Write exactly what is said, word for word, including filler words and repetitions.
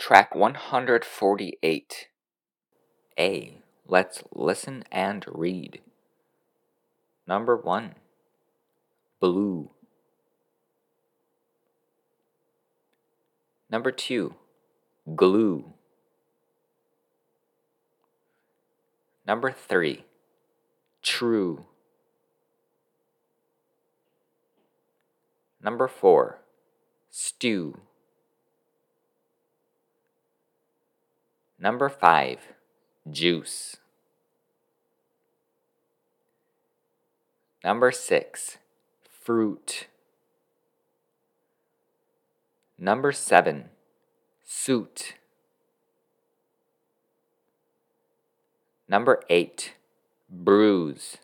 Track one hundred forty-eight. A. Let's listen and read. Number one. Blue. Number two. Glue. Number three. True. Number four. Stew. Number five. Juice. Number six. Fruit. Number seven. Suit. Number eight. Bruise.